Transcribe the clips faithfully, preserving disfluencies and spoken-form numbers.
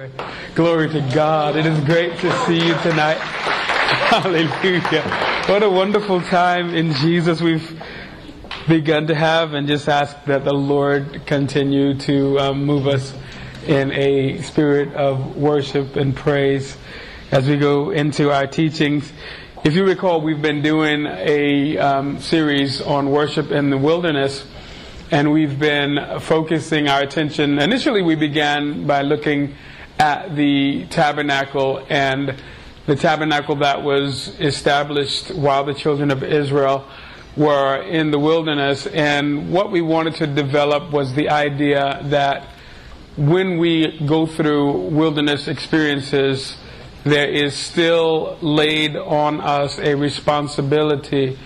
Glory. Glory to God. It is great to see you tonight. Hallelujah. What a wonderful time in Jesus we've begun to have, and just ask that the Lord continue to um, move us in a spirit of worship and praise as we go into our teachings. If you recall, we've been doing a um, series on worship in the wilderness, and we've been focusing our attention. Initially, we began by looking at the tabernacle, and the tabernacle that was established while the children of Israel were in the wilderness. And what we wanted to develop was the idea that when we go through wilderness experiences, there is still laid on us a responsibility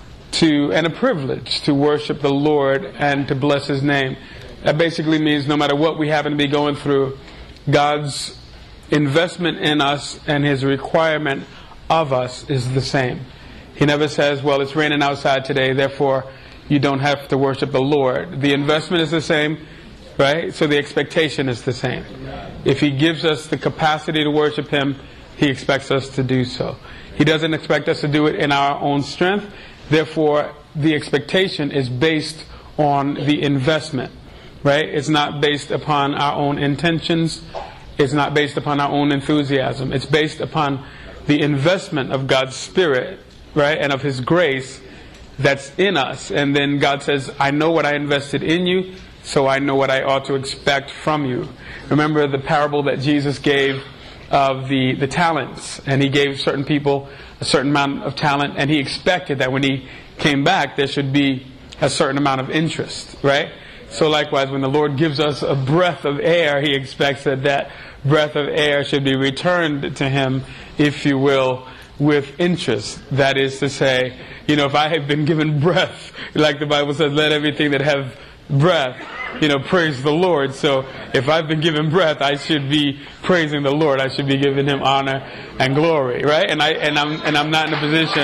to and a privilege to worship the Lord and to bless His name. That basically means no matter what we happen to be going through, God's investment in us and His requirement of us is the same. He never says, well, it's raining outside today, therefore you don't have to worship the Lord. The investment is the same, right? So the expectation is the same. If He gives us the capacity to worship Him, He expects us to do so. He doesn't expect us to do it in our own strength. Therefore, the expectation is based on the investment, right? It's not based upon our own intentions. It's not based upon our own enthusiasm. It's based upon the investment of God's Spirit, right, and of His grace that's in us. And then God says, I know what I invested in you, so I know what I ought to expect from you. Remember the parable that Jesus gave of the, the talents, and He gave certain people a certain amount of talent, and He expected that when He came back there should be a certain amount of interest, right? So likewise, when the Lord gives us a breath of air, He expects that that breath of air should be returned to Him, if you will, with interest. That is to say, you know, if I have been given breath, like the Bible says, let everything that have breath, you know, praise the Lord. So if I've been given breath, I should be praising the Lord. I should be giving Him honor and glory, right? And I and I'm and I'm not in a position.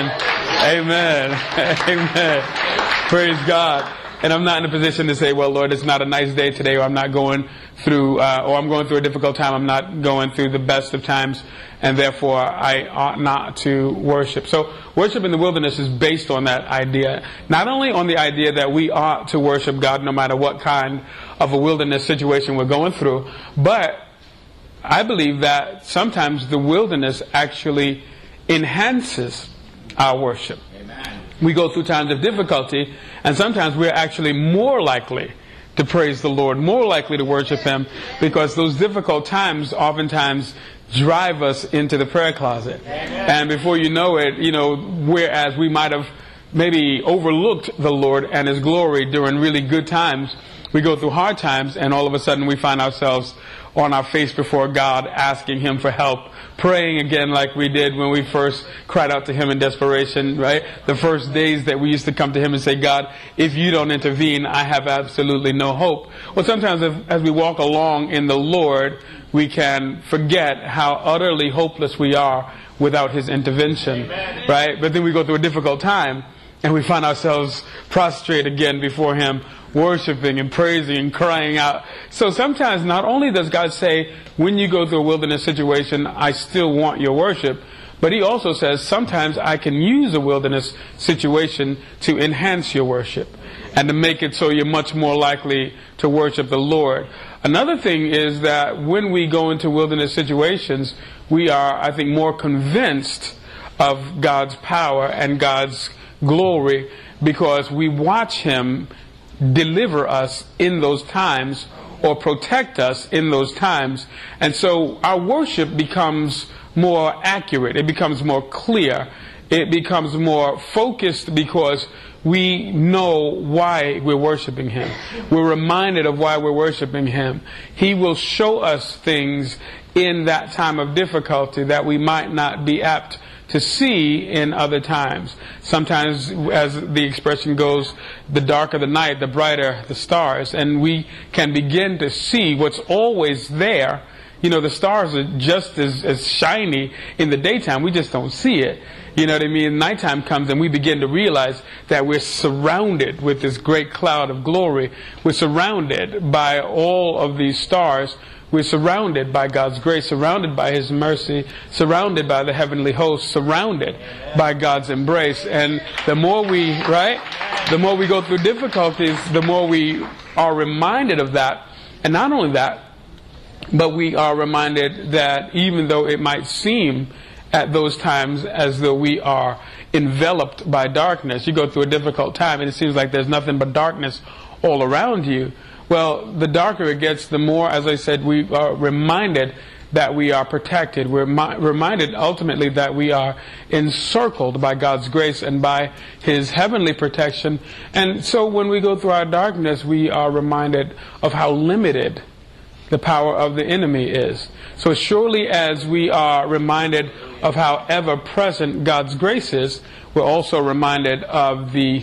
Amen. Amen. Praise God. And I'm not in a position to say, well, Lord, it's not a nice day today, or I'm not going through, uh, or I'm going through a difficult time. I'm not going through the best of times, and therefore I ought not to worship. So worship in the wilderness is based on that idea. Not only on the idea that we ought to worship God no matter what kind of a wilderness situation we're going through, but I believe that sometimes the wilderness actually enhances our worship. We go through times of difficulty, and sometimes we're actually more likely to praise the Lord, more likely to worship Him, because those difficult times oftentimes drive us into the prayer closet. Amen. And before you know it, you know, whereas we might have maybe overlooked the Lord and His glory during really good times, we go through hard times, and all of a sudden we find ourselves on our face before God, asking Him for help, praying again like we did when we first cried out to Him in desperation, right? The first days that we used to come to Him and say, God, if you don't intervene, I have absolutely no hope. Well, sometimes if, as we walk along in the Lord, we can forget how utterly hopeless we are without His intervention, Amen. Right? But then we go through a difficult time, and we find ourselves prostrate again before Him, worshiping and praising and crying out. So sometimes not only does God say, when you go through a wilderness situation, I still want your worship, but He also says, sometimes I can use a wilderness situation to enhance your worship and to make it so you're much more likely to worship the Lord. Another thing is that when we go into wilderness situations, we are, I think, more convinced of God's power and God's glory, because we watch Him deliver us in those times or protect us in those times. And so our worship becomes more accurate. It becomes more clear. It becomes more focused because we know why we're worshiping Him. We're reminded of why we're worshiping Him. He will show us things in that time of difficulty that we might not be apt to see in other times. Sometimes, as the expression goes, the darker the night, the brighter the stars. And we can begin to see what's always there. You know, the stars are just as, as shiny in the daytime. We just don't see it. You know what I mean? Nighttime comes and we begin to realize that we're surrounded with this great cloud of glory. We're surrounded by all of these stars We're surrounded by God's grace, surrounded by His mercy, surrounded by the heavenly host, surrounded by God's embrace. And the more we, right, the more we go through difficulties, the more we are reminded of that. And not only that, but we are reminded that even though it might seem at those times as though we are enveloped by darkness, you go through a difficult time and it seems like there's nothing but darkness all around you. Well, the darker it gets, the more, as I said, we are reminded that we are protected. We're mi- reminded ultimately that we are encircled by God's grace and by His heavenly protection. And so when we go through our darkness, we are reminded of how limited the power of the enemy is. So surely as we are reminded of how ever-present God's grace is, we're also reminded of the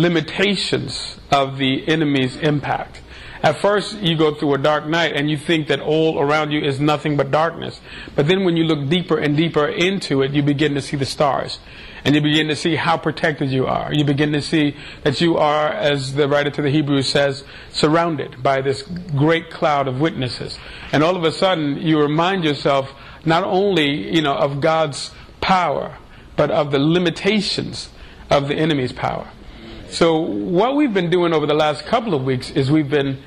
limitations of the enemy's impact. At first, you go through a dark night and you think that all around you is nothing but darkness. But then when you look deeper and deeper into it, you begin to see the stars. And you begin to see how protected you are. You begin to see that you are, as the writer to the Hebrews says, surrounded by this great cloud of witnesses. And all of a sudden, you remind yourself not only, you know, of God's power, but of the limitations of the enemy's power. So what we've been doing over the last couple of weeks is we've been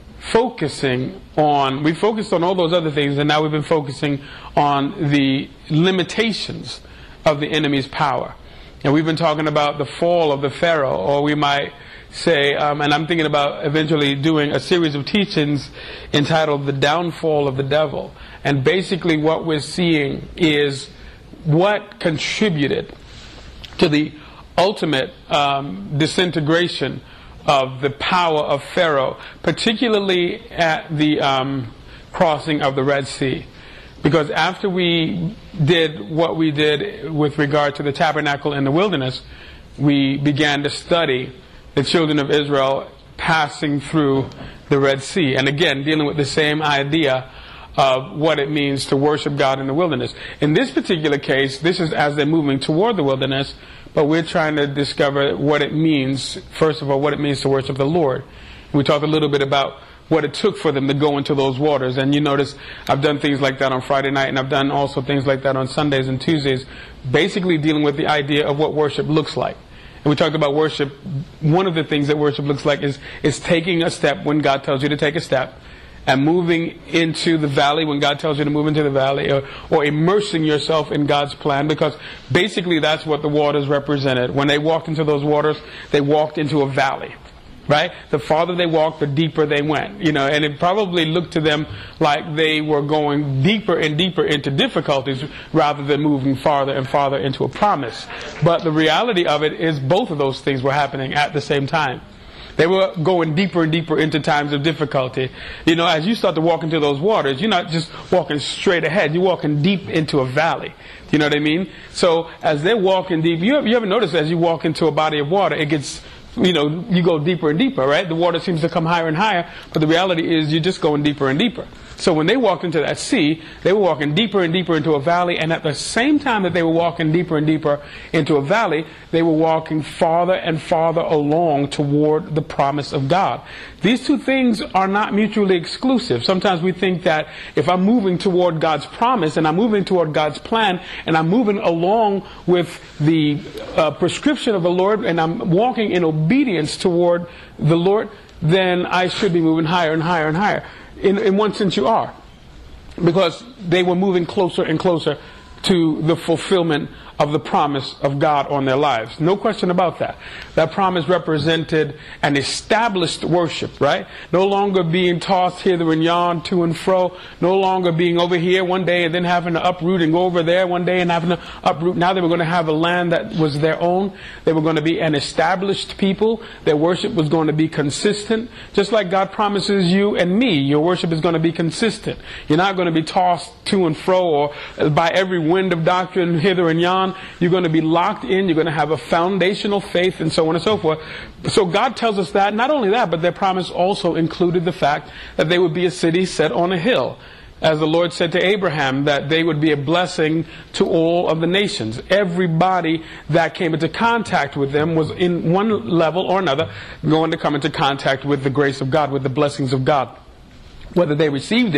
focusing on, we focused on all those other things, and now we've been focusing on the limitations of the enemy's power. And we've been talking about the fall of the Pharaoh, or we might say, um, and I'm thinking about eventually doing a series of teachings entitled The Downfall of the Devil. And basically what we're seeing is what contributed to the ultimate um, disintegration of the power of Pharaoh, particularly at the um, crossing of the Red Sea. Because after we did what we did with regard to the tabernacle in the wilderness, we began to study the children of Israel passing through the Red Sea. And again, dealing with the same idea of what it means to worship God in the wilderness. In this particular case, this is as they're moving toward the wilderness, but we're trying to discover what it means, first of all, what it means to worship the Lord. We talked a little bit about what it took for them to go into those waters. And you notice I've done things like that on Friday night, and I've done also things like that on Sundays and Tuesdays, basically dealing with the idea of what worship looks like. And we talked about worship. One of the things that worship looks like is, is taking a step when God tells you to take a step, and moving into the valley when God tells you to move into the valley, or, or immersing yourself in God's plan, because basically that's what the waters represented. When they walked into those waters, they walked into a valley. Right? The farther they walked, the deeper they went. You know, and it probably looked to them like they were going deeper and deeper into difficulties rather than moving farther and farther into a promise. But the reality of it is both of those things were happening at the same time. They were going deeper and deeper into times of difficulty. You know, as you start to walk into those waters, you're not just walking straight ahead. You're walking deep into a valley. You know what I mean? So as they're walking deep, you ever, you ever notice as you walk into a body of water, it gets, you know, you go deeper and deeper, right? The water seems to come higher and higher, but the reality is you're just going deeper and deeper. So when they walked into that sea, they were walking deeper and deeper into a valley, and at the same time that they were walking deeper and deeper into a valley, they were walking farther and farther along toward the promise of God. These two things are not mutually exclusive. Sometimes we think that if I'm moving toward God's promise, and I'm moving toward God's plan, and I'm moving along with the uh, prescription of the Lord, and I'm walking in obedience toward the Lord, then I should be moving higher and higher and higher. In, in one sense you are, because they were moving closer and closer to the fulfillment of the promise of God on their lives. No question about that. That promise represented an established worship, right? No longer being tossed hither and yon, to and fro. No longer being over here one day and then having to uproot and go over there one day and having to uproot. Now they were going to have a land that was their own. They were going to be an established people. Their worship was going to be consistent. Just like God promises you and me, your worship is going to be consistent. You're not going to be tossed to and fro or by every wind of doctrine hither and yon. You're going to be locked in. You're going to have a foundational faith, and so on and so forth. So God tells us that. Not only that, but their promise also included the fact that they would be a city set on a hill. As the Lord said to Abraham, that they would be a blessing to all of the nations. Everybody that came into contact with them was in one level or another going to come into contact with the grace of God, with the blessings of God. Whether they received it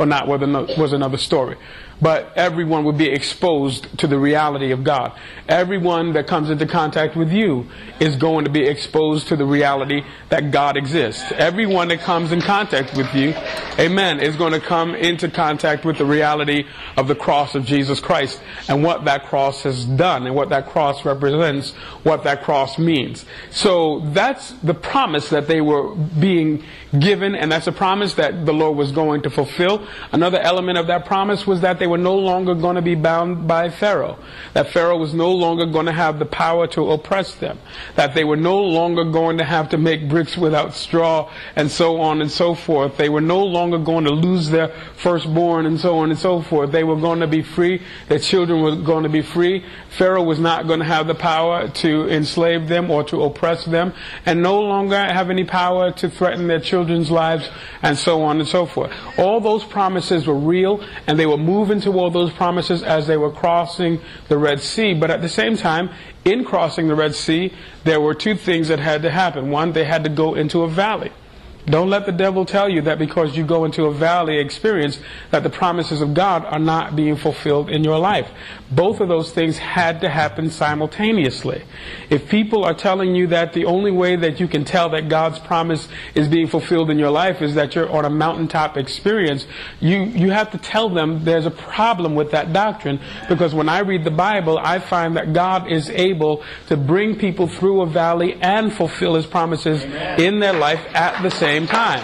or not was another story. But everyone would be exposed to the reality of God. Everyone that comes into contact with you is going to be exposed to the reality that God exists. Everyone that comes in contact with you, amen, is going to come into contact with the reality of the cross of Jesus Christ and what that cross has done and what that cross represents, what that cross means. So that's the promise that they were being given, and that's a promise that the Lord was going to fulfill. Another element of that promise was that they were no longer going to be bound by Pharaoh. That Pharaoh was no longer going to have the power to oppress them. That they were no longer going to have to make bricks without straw, and so on and so forth. They were no longer going to lose their firstborn, and so on and so forth. They were going to be free. Their children were going to be free. Pharaoh was not going to have the power to enslave them or to oppress them, and no longer have any power to threaten their children's lives, and so on and so forth. All those promises were real, and they were moving toward those promises as they were crossing the Red Sea. But at the same time, in crossing the Red Sea, there were two things that had to happen. One, they had to go into a valley. Don't let the devil tell you that because you go into a valley experience that the promises of God are not being fulfilled in your life. Both of those things had to happen simultaneously. If people are telling you that the only way that you can tell that God's promise is being fulfilled in your life is that you're on a mountaintop experience, you, you have to tell them there's a problem with that doctrine, because when I read the Bible, I find that God is able to bring people through a valley and fulfill His promises Amen. In their life at the same time.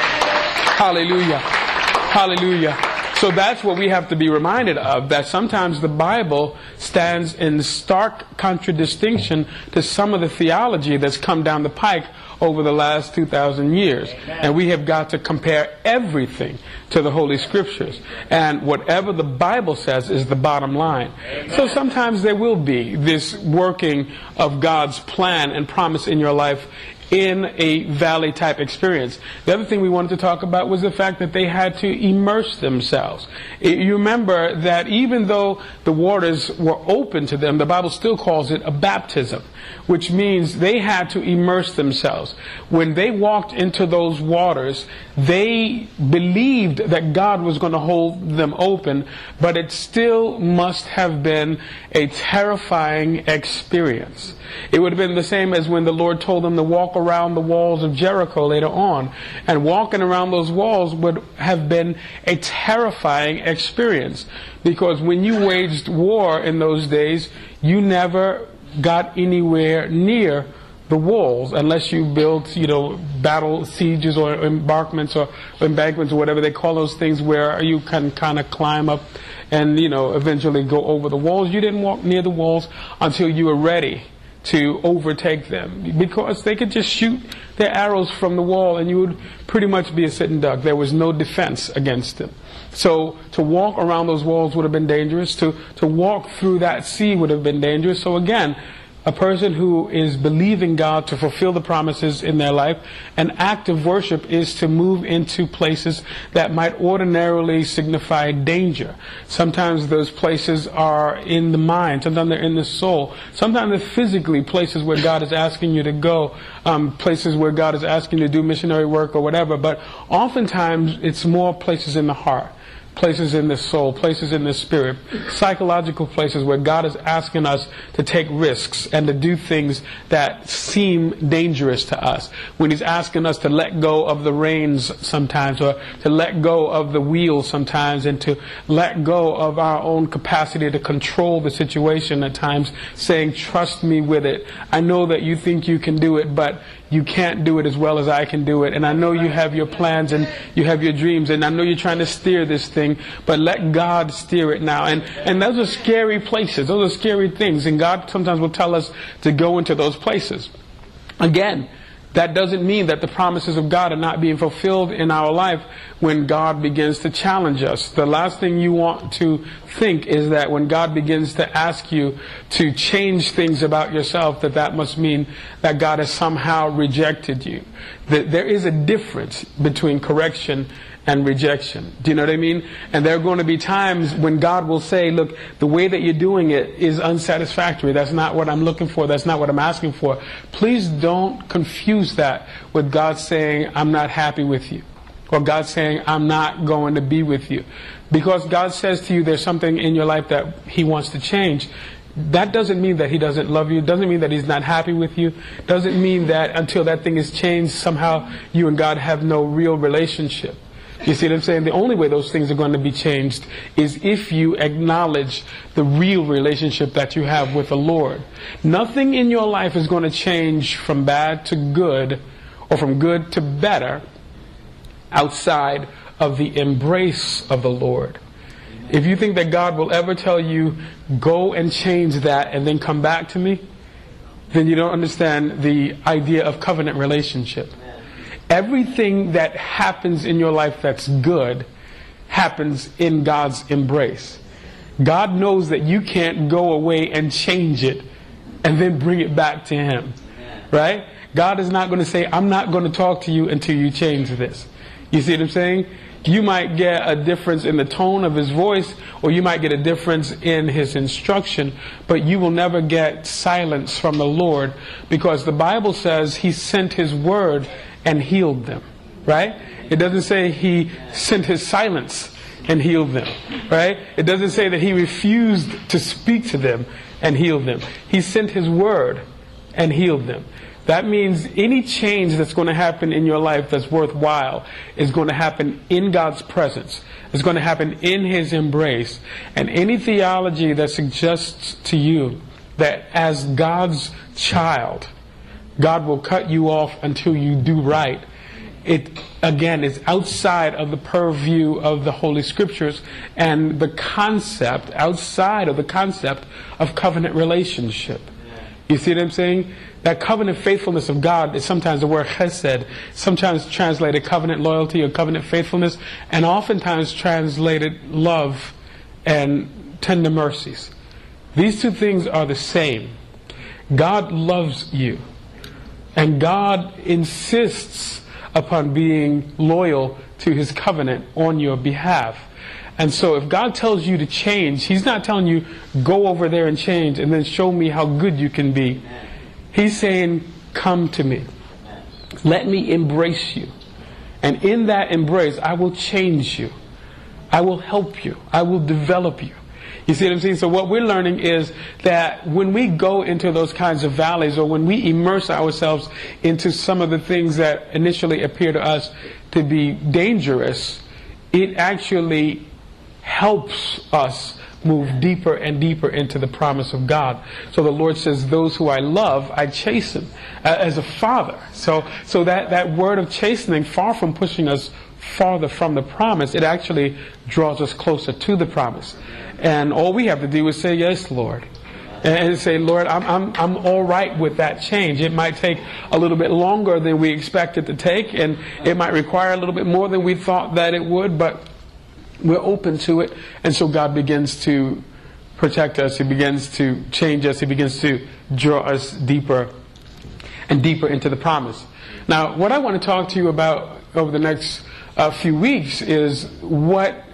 Hallelujah. Hallelujah. So that's what we have to be reminded of, that sometimes the Bible stands in stark contradistinction to some of the theology that's come down the pike over the last two thousand years. Amen. And we have got to compare everything to the Holy Scriptures. And whatever the Bible says is the bottom line. Amen. So sometimes there will be this working of God's plan and promise in your life in a valley type experience. The other thing we wanted to talk about was the fact that they had to immerse themselves. You remember that even though the waters were open to them, the Bible still calls it a baptism, which means they had to immerse themselves. When they walked into those waters, they believed that God was going to hold them open, but it still must have been a terrifying experience. It would have been the same as when the Lord told them to walk around the walls of Jericho later on. And walking around those walls would have been a terrifying experience, because when you waged war in those days, you never got anywhere near the walls unless you built, you know, battle sieges or embankments or embankments or whatever they call those things, where you can kind of climb up and, you know, eventually go over the walls. You didn't walk near the walls until you were ready to overtake them, because they could just shoot their arrows from the wall and you would pretty much be a sitting duck. There was no defense against them. So to walk around those walls would have been dangerous. To, to walk through that sea would have been dangerous. So again, a person who is believing God to fulfill the promises in their life, an act of worship is to move into places that might ordinarily signify danger. Sometimes those places are in the mind. Sometimes they're in the soul. Sometimes they're physically places where God is asking you to go, um, places where God is asking you to do missionary work or whatever. But oftentimes it's more places in the heart, places in the soul, places in the spirit, psychological places where God is asking us to take risks and to do things that seem dangerous to us. When He's asking us to let go of the reins sometimes, or to let go of the wheel sometimes, and to let go of our own capacity to control the situation at times, saying, trust me with it. I know that you think you can do it, but you can't do it as well as I can do it. And I know you have your plans and you have your dreams, and I know you're trying to steer this thing, but let God steer it now. And and those are scary places. Those are scary things. And God sometimes will tell us to go into those places. Again, that doesn't mean that the promises of God are not being fulfilled in our life when God begins to challenge us. The last thing you want to think is that when God begins to ask you to change things about yourself, that that must mean that God has somehow rejected you. That there is a difference between correction and rejection. Do you know what I mean? And there are going to be times when God will say, look, the way that you're doing it is unsatisfactory. That's not what I'm looking for. That's not what I'm asking for. Please don't confuse that with God saying, I'm not happy with you, or God saying, I'm not going to be with you. Because God says to you there's something in your life that He wants to change, that doesn't mean that He doesn't love you, doesn't mean that He's not happy with you, doesn't mean that until that thing is changed, somehow you and God have no real relationship. You see what I'm saying? The only way those things are going to be changed is if you acknowledge the real relationship that you have with the Lord. Nothing in your life is going to change from bad to good or from good to better outside of the embrace of the Lord. If you think that God will ever tell you, go and change that and then come back to me, then you don't understand the idea of covenant relationship. Everything that happens in your life that's good happens in God's embrace. God knows that you can't go away and change it and then bring it back to Him. Right? God is not going to say, I'm not going to talk to you until you change this. You see what I'm saying? You might get a difference in the tone of His voice, or you might get a difference in His instruction, but you will never get silence from the Lord, because the Bible says He sent His word and healed them. Right? It doesn't say He sent His silence and healed them. Right? It doesn't say that He refused to speak to them and healed them. He sent His word and healed them. That means any change that's going to happen in your life that's worthwhile is going to happen in God's presence. It's going to happen in His embrace. And any theology that suggests to you that as God's child, God will cut you off until you do right, it, again, is outside of the purview of the Holy Scriptures and the concept, outside of the concept of covenant relationship. You see what I'm saying? That covenant faithfulness of God is sometimes the word chesed, sometimes translated covenant loyalty or covenant faithfulness, and oftentimes translated love and tender mercies. These two things are the same. God loves you, and God insists upon being loyal to His covenant on your behalf. And so if God tells you to change, He's not telling you, go over there and change and then show me how good you can be. He's saying, come to me. Let me embrace you. And in that embrace, I will change you. I will help you. I will develop you. You see what I'm saying? So what we're learning is that when we go into those kinds of valleys, or when we immerse ourselves into some of the things that initially appear to us to be dangerous, it actually helps us move deeper and deeper into the promise of God. So the Lord says, those who I love, I chasten uh, as a father. So so that, that word of chastening, far from pushing us farther from the promise, it actually draws us closer to the promise. And all we have to do is say, yes, Lord. And say, Lord, I'm, I'm, I'm all right with that change. It might take a little bit longer than we expected to take, and it might require a little bit more than we thought that it would, but we're open to it. And so God begins to protect us. He begins to change us. He begins to draw us deeper and deeper into the promise. Now, what I want to talk to you about over the next uh, few weeks is what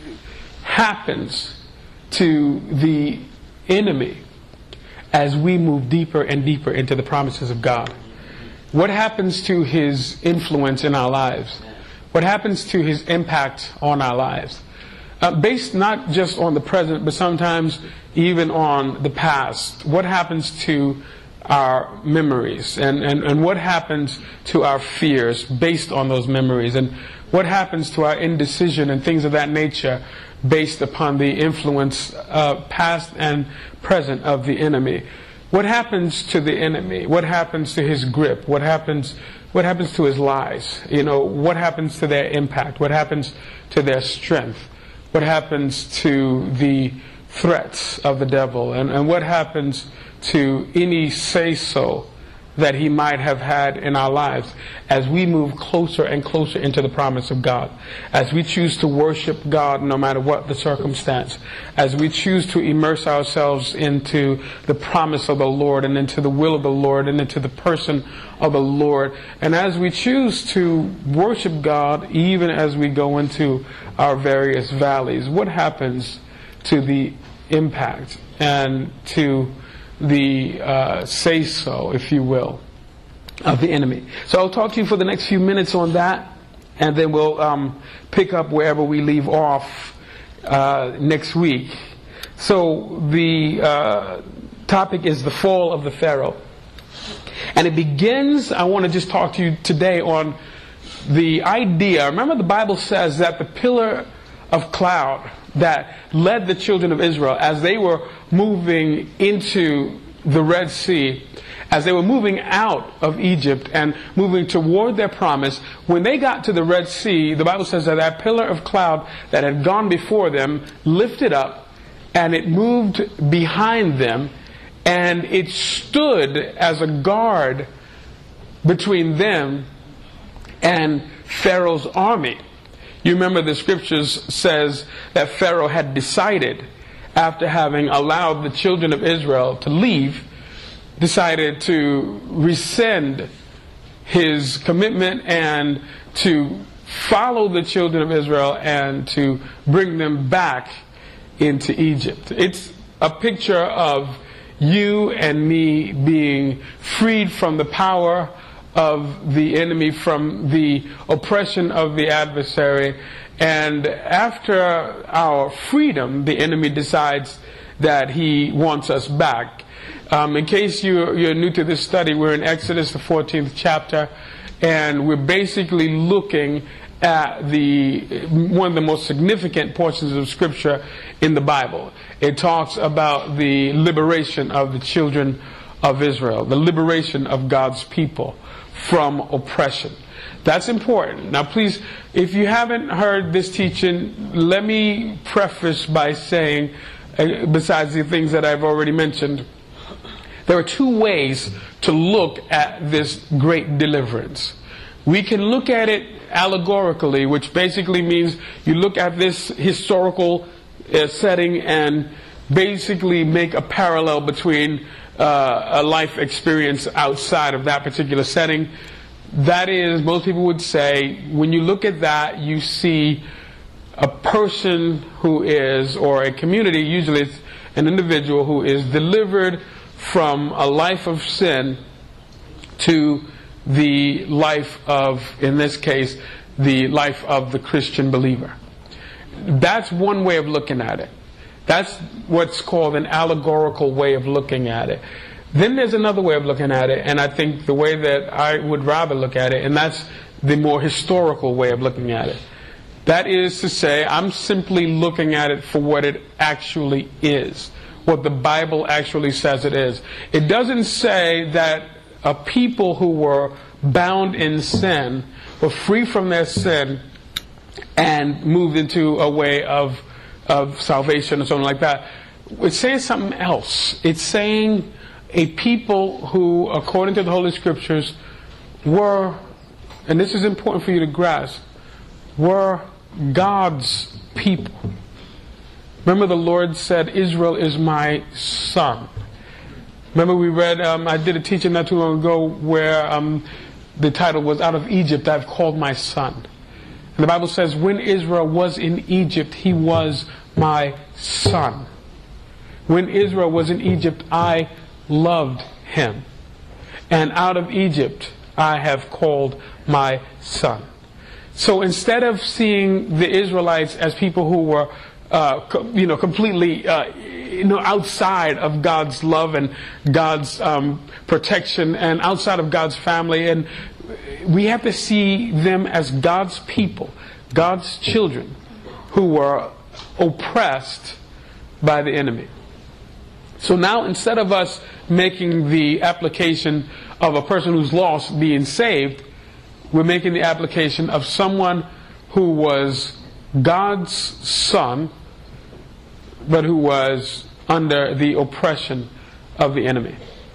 happens to the enemy as we move deeper and deeper into the promises of God. What happens to his influence in our lives? What happens to his impact on our lives? Uh, based not just on the present, but sometimes even on the past. What happens to our memories? And, and, and what happens to our fears based on those memories? And what happens to our indecision and things of that nature based upon the influence, uh, past and present, of the enemy? What happens to the enemy? What happens to his grip? What happens What happens to his lies? You know, what happens to their impact? What happens to their strength? What happens to the threats of the devil? And, and what happens to any say-so that he might have had in our lives as we move closer and closer into the promise of God, as we choose to worship God no matter what the circumstance, as we choose to immerse ourselves into the promise of the Lord and into the will of the Lord and into the person of the Lord, and as we choose to worship God even as we go into our various valleys. What happens to the impact and to the uh, say-so, if you will, of the enemy? So I'll talk to you for the next few minutes on that, and then we'll um, pick up wherever we leave off uh, next week. So the uh, topic is the fall of the Pharaoh. And it begins, I want to just talk to you today on the idea. Remember, the Bible says that the pillar of cloud that led the children of Israel as they were moving into the Red Sea, as they were moving out of Egypt and moving toward their promise, when they got to the Red Sea, the Bible says that that pillar of cloud that had gone before them lifted up and it moved behind them, and it stood as a guard between them and Pharaoh's army. You remember the scriptures says that Pharaoh had decided, after having allowed the children of Israel to leave, decided to rescind his commitment and to follow the children of Israel and to bring them back into Egypt. It's a picture of you and me being freed from the power of the enemy, from the oppression of the adversary. And after our freedom, the enemy decides that he wants us back. Um, in case you, you're new to this study, we're in Exodus, the fourteenth chapter, and we're basically looking at the one of the most significant portions of Scripture in the Bible. It talks about the liberation of the children of Israel, the liberation of God's people from oppression. That's important. Now please, if you haven't heard this teaching, let me preface by saying, uh, besides the things that I've already mentioned, there are two ways to look at this great deliverance. We can look at it allegorically, which basically means you look at this historical uh, setting and basically make a parallel between Uh, a life experience outside of that particular setting. That is, most people would say, when you look at that, you see a person who is, or a community, usually it's an individual who is delivered from a life of sin to the life of, in this case, the life of the Christian believer. That's one way of looking at it. That's what's called an allegorical way of looking at it. Then there's another way of looking at it, and I think the way that I would rather look at it, and that's the more historical way of looking at it. That is to say, I'm simply looking at it for what it actually is, what the Bible actually says it is. It doesn't say that a people who were bound in sin were free from their sin and moved into a way of of salvation or something like that. It's saying something else. It's saying a people who, according to the Holy Scriptures, were, and this is important for you to grasp, were God's people. Remember, the Lord said, Israel is my son. Remember we read, um, I did a teaching not too long ago where um, the title was, Out of Egypt I've called my son. And the Bible says, when Israel was in Egypt, he was my son. When Israel was in Egypt, I loved him. And out of Egypt, I have called my son. So instead of seeing the Israelites as people who were, uh, co- you know, completely, uh, you know, outside of God's love and God's um, protection and outside of God's family, and we have to see them as God's people, God's children, who were oppressed by the enemy. So now, instead of us making the application of a person who's lost being saved, we're making the application of someone who was God's son, but who was under the oppression of the enemy.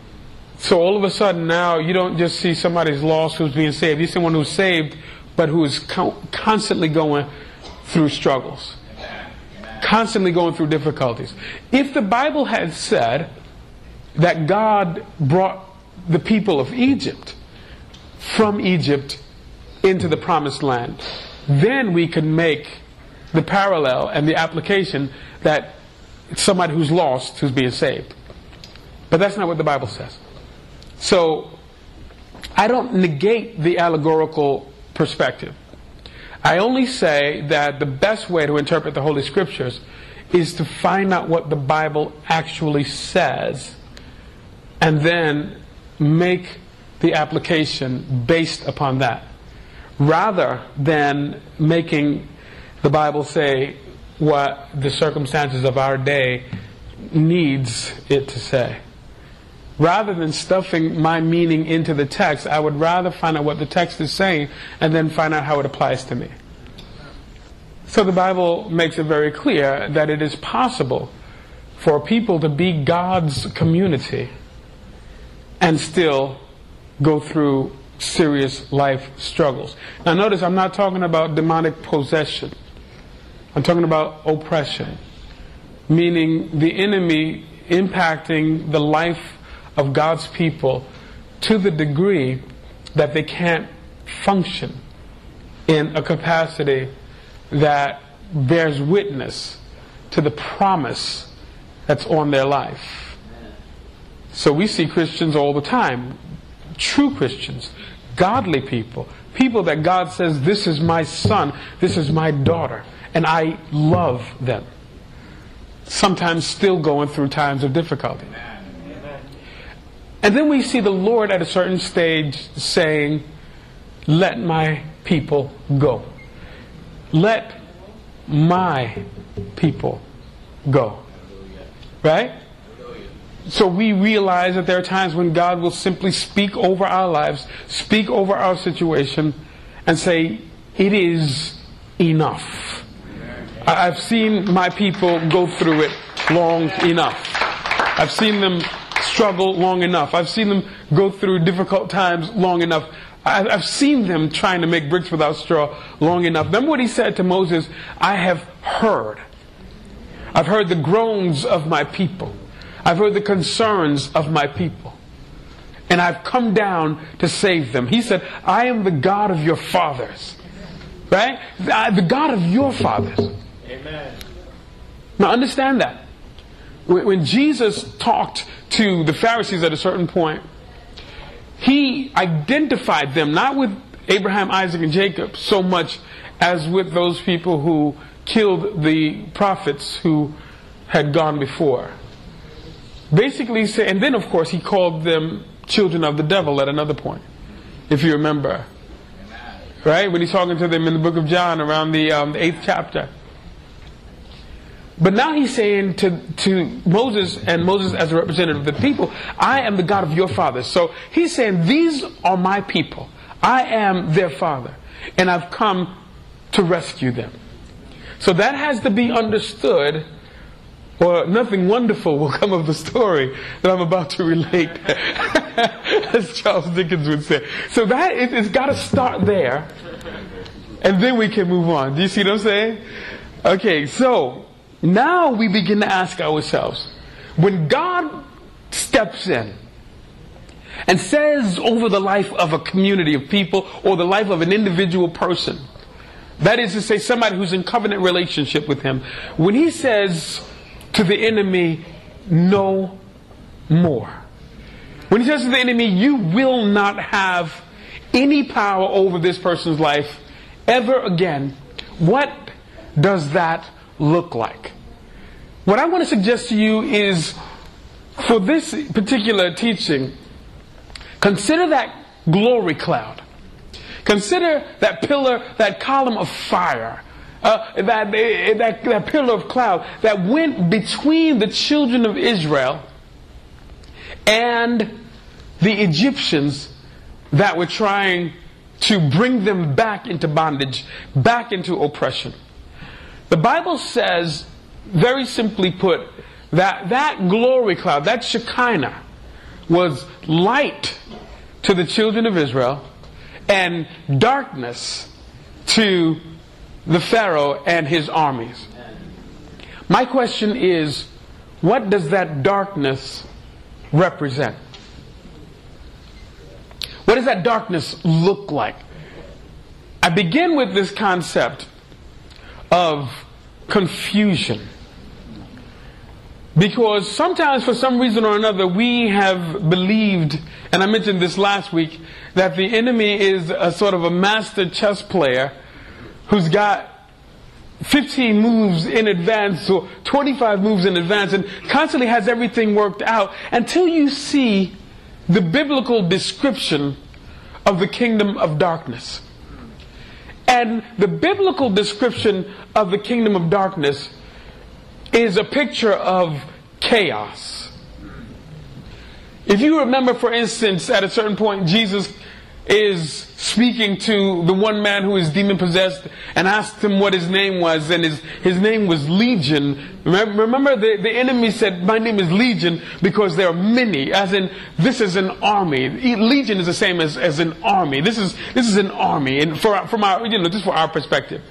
So all of a sudden now, you don't just see somebody's lost who's being saved. You see someone who's saved, but who is co- constantly going through struggles. Constantly going through difficulties. If the Bible had said that God brought the people of Egypt from Egypt into the promised land, then we could make the parallel and the application that it's somebody who's lost who's being saved. But that's not what the Bible says. So I don't negate the allegorical perspective. I only say that the best way to interpret the Holy Scriptures is to find out what the Bible actually says and then make the application based upon that, rather than making the Bible say what the circumstances of our day needs it to say. Rather than stuffing my meaning into the text, I would rather find out what the text is saying and then find out how it applies to me. So the Bible makes it very clear that it is possible for people to be God's community and still go through serious life struggles. Now notice, I'm not talking about demonic possession. I'm talking about oppression, meaning the enemy impacting the life of God's people to the degree that they can't function in a capacity that bears witness to the promise that's on their life. So we see Christians all the time, true Christians, godly people, people that God says, this is my son, this is my daughter, and I love them. Sometimes still going through times of difficulty. And then we see the Lord at a certain stage saying, let my people go. Let my people go. Right? So we realize that there are times when God will simply speak over our lives, speak over our situation, and say, it is enough. I've seen my people go through it long enough. I've seen them struggle long enough. I've seen them go through difficult times long enough. I've seen them trying to make bricks without straw long enough. Remember what he said to Moses? I have heard. I've heard the groans of my people. I've heard the concerns of my people. And I've come down to save them. He said, I am the God of your fathers. Right? The God of your fathers. Amen. Now understand that. When Jesus talked to the Pharisees at a certain point, he identified them not with Abraham, Isaac, and Jacob so much as with those people who killed the prophets who had gone before. Basically, say, and then of course he called them children of the devil at another point, if you remember. Right? When he's talking to them in the book of John around the, um, the eighth chapter. But now he's saying to, to Moses, and Moses as a representative of the people, I am the God of your fathers. So he's saying, these are my people. I am their father. And I've come to rescue them. So that has to be understood, or nothing wonderful will come of the story that I'm about to relate. As Charles Dickens would say. So that, it, it's got to start there. And then we can move on. Do you see what I'm saying? Okay, so now we begin to ask ourselves, when God steps in and says over the life of a community of people or the life of an individual person, that is to say somebody who's in covenant relationship with him, when he says to the enemy, no more. When he says to the enemy, you will not have any power over this person's life ever again, what does that look like? What I want to suggest to you is, for this particular teaching, consider that glory cloud. Consider that pillar, that column of fire, uh, that, that, that pillar of cloud that went between the children of Israel and the Egyptians that were trying to bring them back into bondage, back into oppression. The Bible says, very simply put, that that glory cloud, that Shekinah, was light to the children of Israel and darkness to the Pharaoh and his armies. My question is, what does that darkness represent? What does that darkness look like? I begin with this concept of confusion. Because sometimes, for some reason or another, we have believed, and I mentioned this last week, that the enemy is a sort of a master chess player who's got fifteen moves in advance or twenty-five moves in advance and constantly has everything worked out until you see the biblical description of the kingdom of darkness. And the biblical description of the kingdom of darkness is a picture of chaos. If you remember, for instance, at a certain point, Jesus is speaking to the one man who is demon-possessed and asked him what his name was, and his, his name was Legion. Remember, remember the, the enemy said, my name is Legion because there are many, as in, this is an army. Legion is the same as, as an army. This is, this is an army, and for, from our, you know, just for our perspective.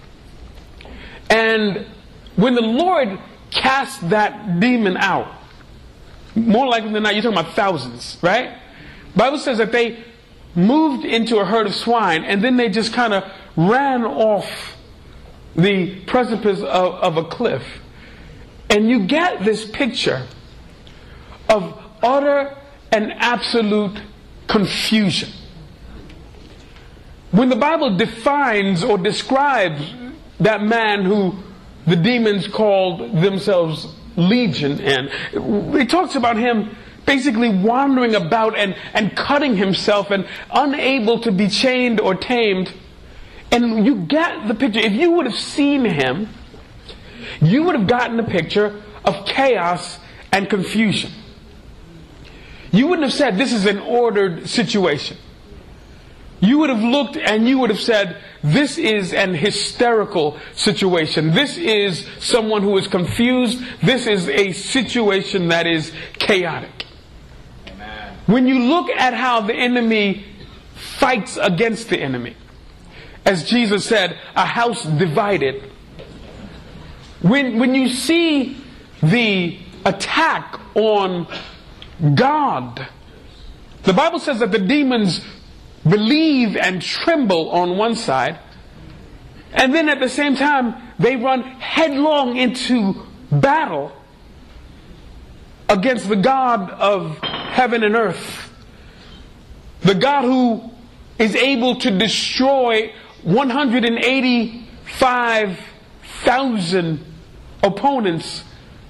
And when the Lord cast that demon out, more likely than not, you're talking about thousands, right? The Bible says that they moved into a herd of swine, and then they just kind of ran off the precipice of, of a cliff. And you get this picture of utter and absolute confusion. When the Bible defines or describes that man who the demons called themselves Legion, and it talks about him basically wandering about and, and cutting himself and unable to be chained or tamed. And you get the picture. If you would have seen him, you would have gotten the picture of chaos and confusion. You wouldn't have said this is an ordered situation. You would have looked and you would have said, this is an hysterical situation. This is someone who is confused. This is a situation that is chaotic. Amen. When you look at how the enemy fights against the enemy, as Jesus said, a house divided. When, when you see the attack on God, the Bible says that the demons believe and tremble on one side, and then at the same time they run headlong into battle against the God of heaven and earth, the God who is able to destroy one hundred eighty-five thousand opponents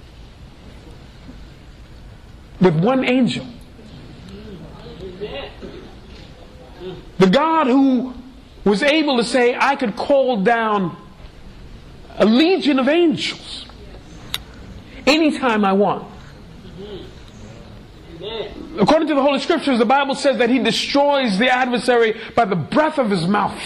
with one angel. The God who was able to say, I could call down a legion of angels anytime I want. According to the Holy Scriptures, the Bible says that He destroys the adversary by the breath of His mouth.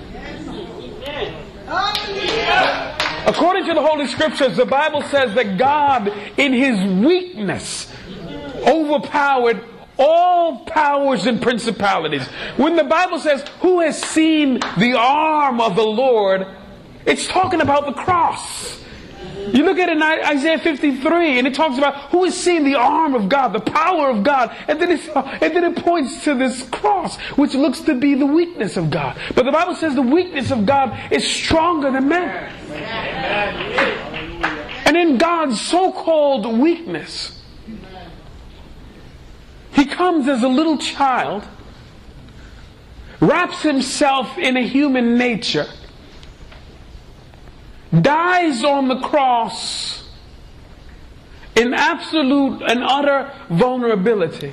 According to the Holy Scriptures, the Bible says that God, in His weakness, overpowered all powers and principalities. When the Bible says, who has seen the arm of the Lord, it's talking about the cross. You look at it in Isaiah fifty-three, and it talks about who has seen the arm of God, the power of God, and then, it, and then it points to this cross, which looks to be the weakness of God. But the Bible says the weakness of God is stronger than man. And in God's so-called weakness, He comes as a little child, wraps Himself in a human nature, dies on the cross in absolute and utter vulnerability.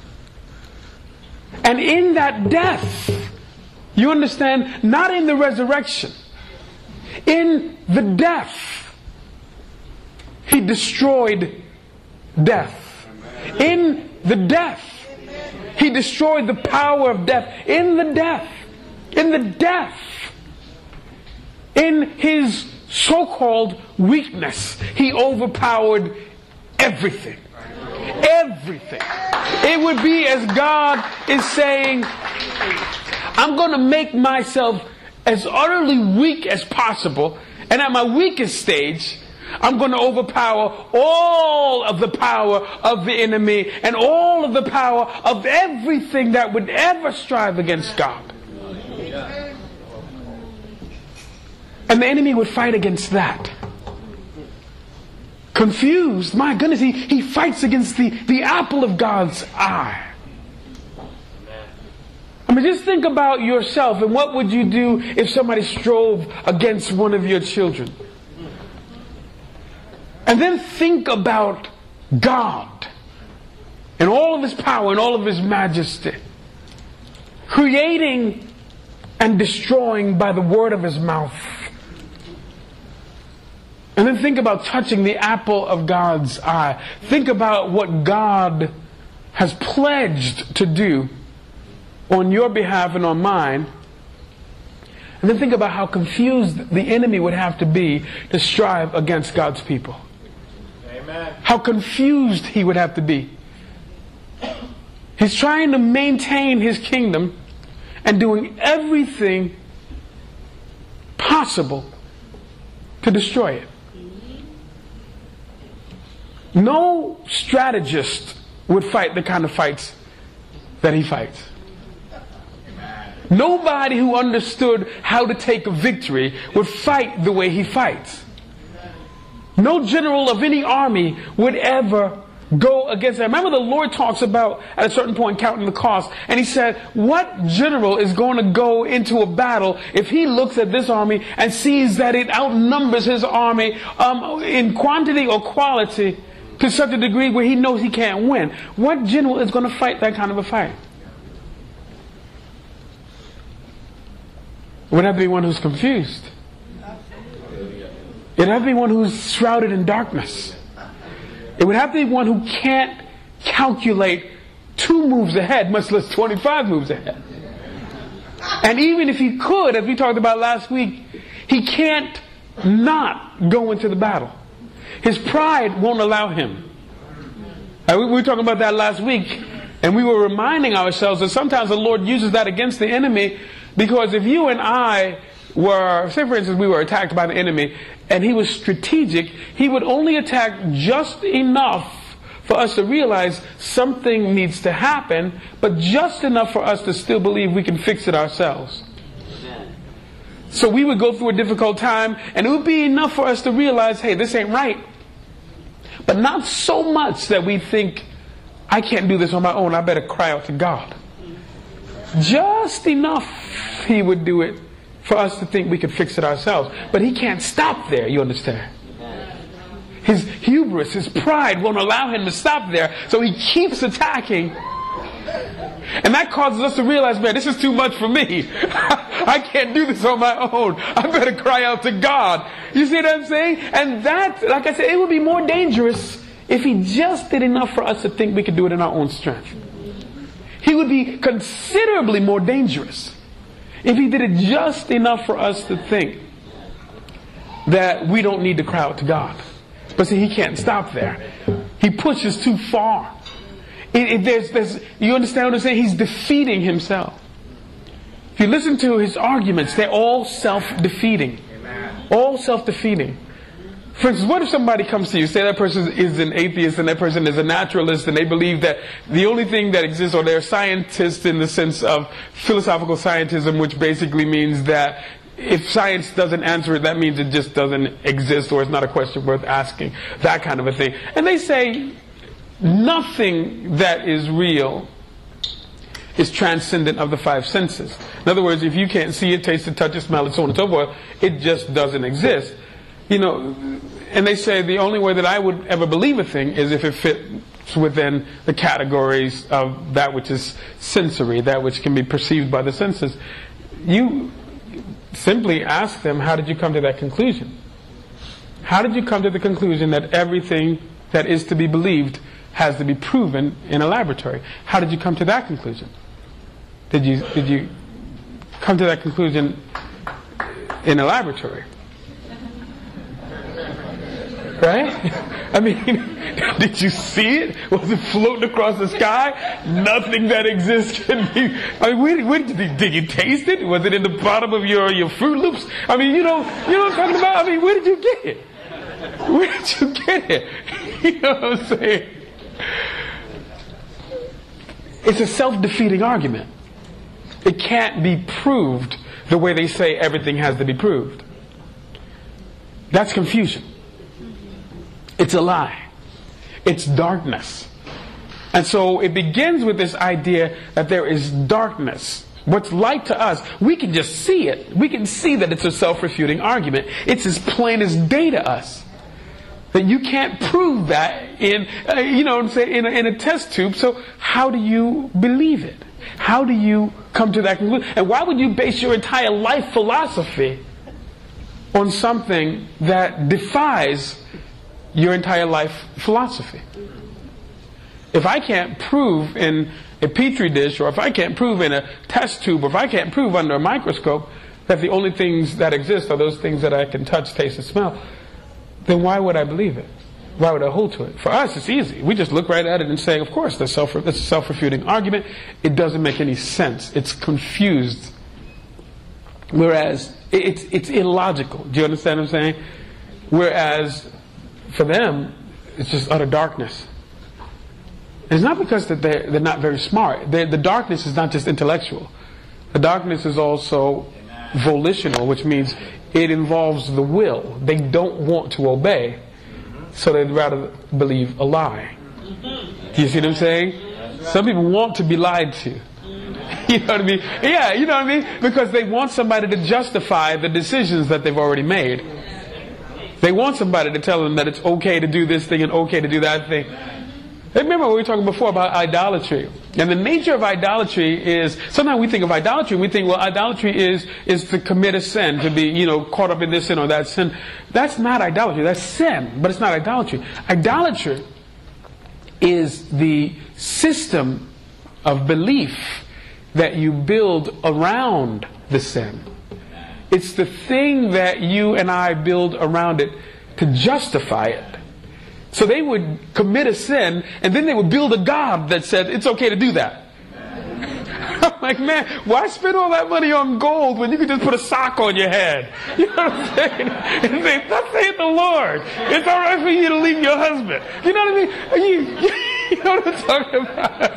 And in that death, you understand, not in the resurrection, in the death, He destroyed death. In the death, He destroyed the power of death. In the death, in the death, in His so-called weakness, He overpowered everything. Everything. It would be as God is saying, I'm going to make myself as utterly weak as possible, and at my weakest stage, I'm going to overpower all of the power of the enemy and all of the power of everything that would ever strive against God. And the enemy would fight against that. Confused, my goodness, he, he fights against the, the apple of God's eye. I mean, just think about yourself and what would you do if somebody strove against one of your children? And then think about God and all of His power and all of His majesty, creating and destroying by the word of His mouth. And then think about touching the apple of God's eye. Think about what God has pledged to do on your behalf and on mine. And then think about how confused the enemy would have to be to strive against God's people. Amen. How confused he would have to be. He's trying to maintain his kingdom and doing everything possible to destroy it. No strategist would fight the kind of fights that he fights. Nobody who understood how to take a victory would fight the way he fights. No general of any army would ever go against that. Remember, the Lord talks about, at a certain point, counting the cost. And He said, what general is going to go into a battle if he looks at this army and sees that it outnumbers his army um, in quantity or quality to such a degree where he knows he can't win? What general is going to fight that kind of a fight? It would have to be one who's confused. It would have to be one who's shrouded in darkness. It would have to be one who can't calculate two moves ahead, much less twenty-five moves ahead. And even if he could, as we talked about last week, he can't not go into the battle. His pride won't allow him. Uh, we, we were talking about that last week, and we were reminding ourselves that sometimes the Lord uses that against the enemy. Because if you and I were, say for instance, we were attacked by the enemy, and he was strategic, he would only attack just enough for us to realize something needs to happen, but just enough for us to still believe we can fix it ourselves. So we would go through a difficult time, and it would be enough for us to realize, hey, this ain't right. But not so much that we think, I can't do this on my own, I better cry out to God. Just enough he would do it for us to think we could fix it ourselves. But he can't stop there, you understand? His hubris, his pride won't allow him to stop there. So he keeps attacking. And that causes us to realize, man, this is too much for me. I can't do this on my own. I better cry out to God. You see what I'm saying? And that, like I said, it would be more dangerous if he just did enough for us to think we could do it in our own strength. He would be considerably more dangerous if he did it just enough for us to think that we don't need to cry out to God. But see, he can't stop there. He pushes too far. It, it, there's, there's, you understand what I'm saying? He's defeating himself. If you listen to his arguments, they're all self-defeating. All self-defeating. For instance, what if somebody comes to you, say that person is an atheist and that person is a naturalist, and they believe that the only thing that exists, or they're scientists in the sense of philosophical scientism, which basically means that if science doesn't answer it, that means it just doesn't exist, or it's not a question worth asking, that kind of a thing. And they say nothing that is real is transcendent of the five senses. In other words, if you can't see it, taste it, touch it, smell it, so on and so forth, it just doesn't exist. You know, and they say the only way that I would ever believe a thing is if it fits within the categories of that which is sensory, that which can be perceived by the senses. You simply ask them, how did you come to that conclusion? How did you come to the conclusion that everything that is to be believed has to be proven in a laboratory? How did you come to that conclusion? Did you, did you come to that conclusion in a laboratory? Right? I mean, did you see it? Was it floating across the sky? Nothing that exists can be. I mean, where, where, did, did you taste it? Was it in the bottom of your, your Fruit Loops? I mean, you know, you know what I'm talking about? I mean, where did you get it? Where did you get it? You know what I'm saying? It's a self-defeating argument. It can't be proved the way they say everything has to be proved. That's confusion. It's a lie. It's darkness. And so it begins with this idea that there is darkness what's light to us, we can just see it. We can see that it's a self-refuting argument. It's as plain as day to us. That you can't prove that in, uh, you know what I'm saying, in a, in a test tube. So how do you believe it? How do you come to that conclusion? And why would you base your entire life philosophy on something that defies your entire life philosophy? If I can't prove in a petri dish, or if I can't prove in a test tube, or if I can't prove under a microscope that the only things that exist are those things that I can touch, taste, and smell, then why would I believe it? Why would I hold to it? For us, it's easy. We just look right at it and say, of course, that's, self, that's a self-refuting argument. It doesn't make any sense. It's confused. Whereas, it's, it's illogical. Do you understand what I'm saying? Whereas, for them, it's just utter darkness. It's not because that they're, they're not very smart. They're, the darkness is not just intellectual. The darkness is also volitional, which means it involves the will. They don't want to obey, so they'd rather believe a lie. Do you see what I'm saying? Some people want to be lied to. You know what I mean? Yeah, you know what I mean? Because they want somebody to justify the decisions that they've already made. They want somebody to tell them that it's okay to do this thing and okay to do that thing. Remember what we were talking before about idolatry. And the nature of idolatry is, sometimes we think of idolatry and we think, well, idolatry is, is to commit a sin, to be, you know, caught up in this sin or that sin. That's not idolatry. That's sin, but it's not idolatry. Idolatry is the system of belief that you build around the sin. It's the thing that you and I build around it to justify it. So they would commit a sin, and then they would build a God that said, it's okay to do that. I'm like, man, why spend all that money on gold when you could just put a sock on your head? You know what I'm saying? And say, thus saith the Lord. It's all right for you to leave your husband. You know what I mean? You, you, you know what I'm talking about?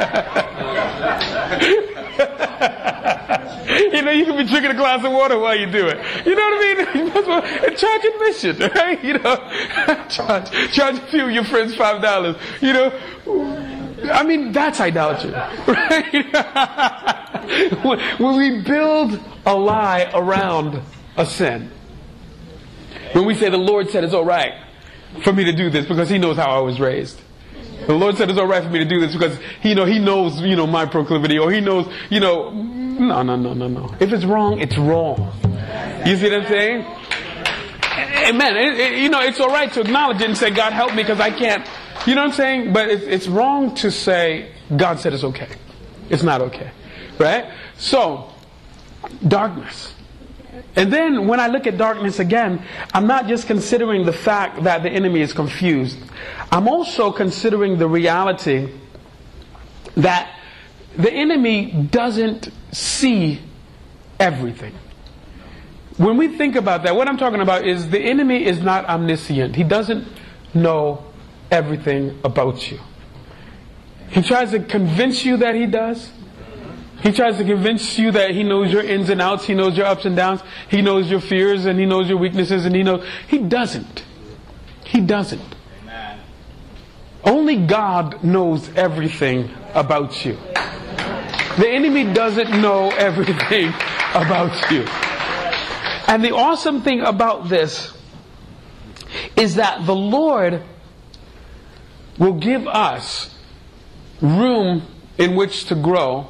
You know, you can be drinking a glass of water while you do it. You know what I mean? You must well, and charge admission, right? You know, charge, charge a few of your friends five dollars. You know, I mean, that's idolatry, right? when, when we build a lie around a sin. When we say the Lord said it's all right for me to do this because He knows how I was raised. The Lord said it's all right for me to do this because He know He knows, you know, my proclivity, or He knows, you know, no, no, no, no, no. If it's wrong, it's wrong. You see what I'm saying? Amen. It, it, you know, it's all right to acknowledge it and say, God help me because I can't. You know what I'm saying? But it's, it's wrong to say, God said it's okay. It's not okay. Right? So, darkness. And then when I look at darkness again, I'm not just considering the fact that the enemy is confused. I'm also considering the reality that the enemy doesn't see everything. When we think about that, what I'm talking about is the enemy is not omniscient. He doesn't know everything about you. He tries to convince you that he does. He tries to convince you that he knows your ins and outs, he knows your ups and downs, he knows your fears and he knows your weaknesses, and he knows. He doesn't. He doesn't. Amen. Only God knows everything about you. The enemy doesn't know everything about you. And the awesome thing about this is that the Lord will give us room in which to grow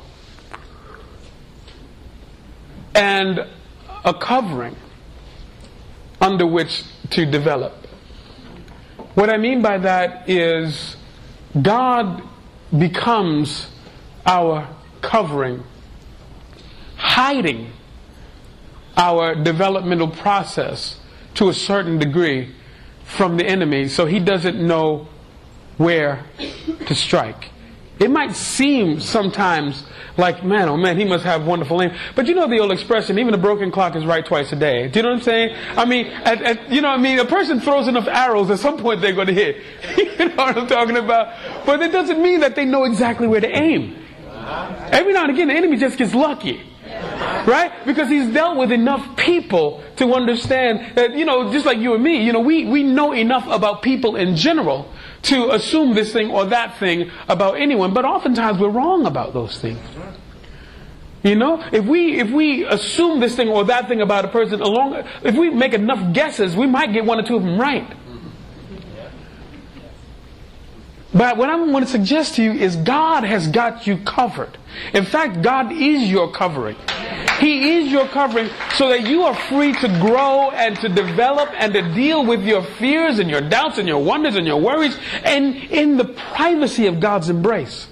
and a covering under which to develop. What I mean by that is God becomes our covering, hiding our developmental process to a certain degree from the enemy, so he doesn't know where to strike. It might seem sometimes like, man, oh man, he must have wonderful aim. But you know the old expression, even a broken clock is right twice a day. Do you know what I'm saying? I mean, at, at, you know what I mean? A person throws enough arrows, at some point they're going to hit. You know what I'm talking about? But it doesn't mean that they know exactly where to aim. Every now and again, the enemy just gets lucky. Right? Because he's dealt with enough people to understand that, you know, just like you and me, you know, we, we know enough about people in general to assume this thing or that thing about anyone, but oftentimes we're wrong about those things. You know, if we if we assume this thing or that thing about a person, along, if we make enough guesses, we might get one or two of them right. But what I want to suggest to you is God has got you covered. In fact, God is your covering. He is your covering so that you are free to grow and to develop and to deal with your fears and your doubts and your wonders and your worries, and in the privacy of God's embrace.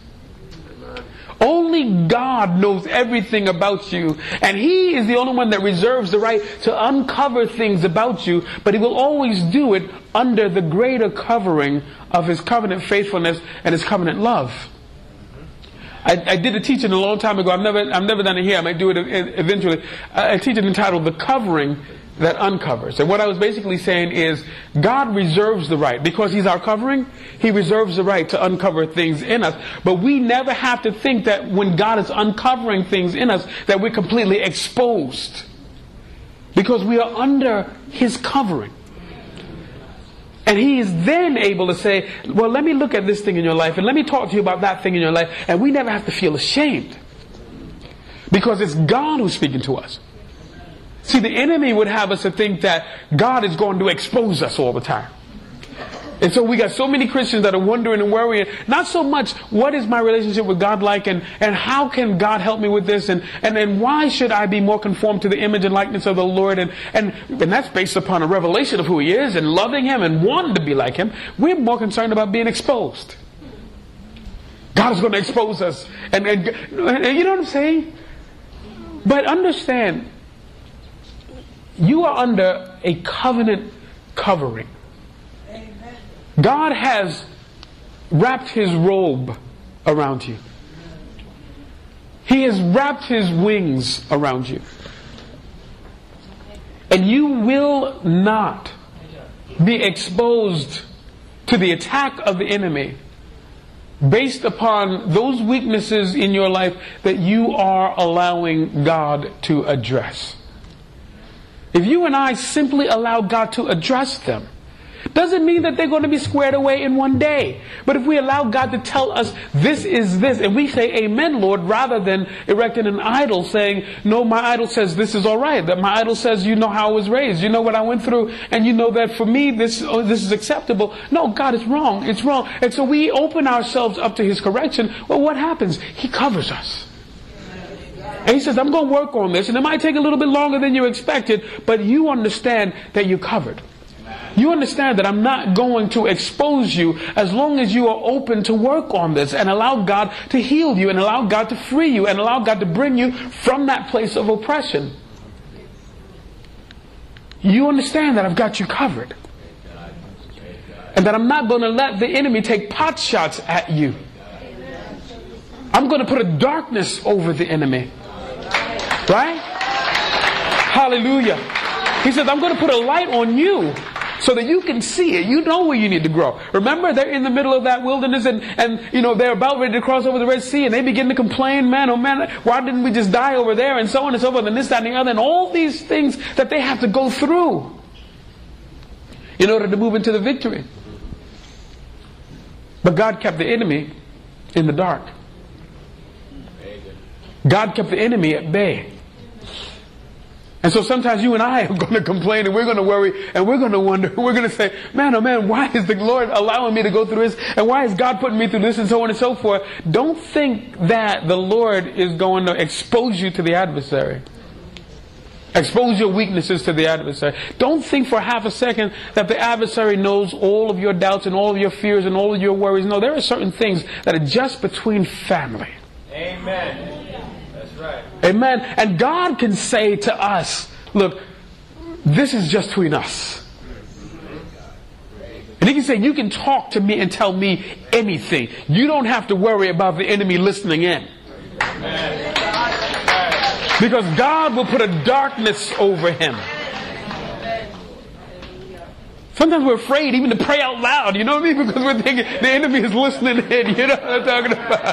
Only God knows everything about you, and He is the only one that reserves the right to uncover things about you, but He will always do it under the greater covering of His covenant faithfulness and His covenant love. I, I did a teaching a long time ago. I've never, I've never done it here. I might do it eventually. I teach it entitled "The Covering That Uncovers." And what I was basically saying is, God reserves the right, because He's our covering, He reserves the right to uncover things in us. But we never have to think that when God is uncovering things in us, that we're completely exposed. Because we are under His covering. And He is then able to say, well, let me look at this thing in your life, and let me talk to you about that thing in your life. And we never have to feel ashamed. Because it's God who's speaking to us. See, the enemy would have us to think that God is going to expose us all the time. And so we got so many Christians that are wondering and worrying, not so much what is my relationship with God like, and, and how can God help me with this, and, and, and why should I be more conformed to the image and likeness of the Lord, and, and, and that's based upon a revelation of who He is and loving Him and wanting to be like Him. We're more concerned about being exposed. God is going to expose us. And, and, and you know what I'm saying? But understand, you are under a covenant covering. God has wrapped His robe around you. He has wrapped His wings around you. And you will not be exposed to the attack of the enemy based upon those weaknesses in your life that you are allowing God to address. If you and I simply allow God to address them, doesn't mean that they're going to be squared away in one day. But if we allow God to tell us, this is this, and we say, amen, Lord, rather than erecting an idol saying, no, my idol says this is all right. That my idol says, you know how I was raised. You know what I went through. And you know that for me, this, oh, this is acceptable. No, God, it's wrong. It's wrong. And so we open ourselves up to His correction. Well, what happens? He covers us. And He says, I'm going to work on this. And it might take a little bit longer than you expected, but you understand that you're covered. You understand that I'm not going to expose you as long as you are open to work on this and allow God to heal you and allow God to free you and allow God to bring you from that place of oppression. You understand that I've got you covered. And that I'm not going to let the enemy take pot shots at you. I'm going to put a darkness over the enemy. Right? Hallelujah. He says, I'm going to put a light on you so that you can see it. You know where you need to grow. Remember, they're in the middle of that wilderness, and, and you know, they're about ready to cross over the Red Sea, and they begin to complain, man, oh man, why didn't we just die over there, and so on and so forth, and this, that, and the other, and all these things that they have to go through in order to move into the victory. But God kept the enemy in the dark. God kept the enemy at bay. And so sometimes you and I are going to complain, and we're going to worry, and we're going to wonder, we're going to say, man, oh man, why is the Lord allowing me to go through this? And why is God putting me through this, and so on and so forth? Don't think that the Lord is going to expose you to the adversary. Expose your weaknesses to the adversary. Don't think for half a second that the adversary knows all of your doubts and all of your fears and all of your worries. No, there are certain things that are just between family. Amen. Right. Amen. And God can say to us, look, this is just between us. And He can say, you can talk to me and tell me anything. You don't have to worry about the enemy listening in. Amen. Because God will put a darkness over him. Sometimes we're afraid even to pray out loud, you know what I mean? Because we're thinking the enemy is listening in, you know what I'm talking about?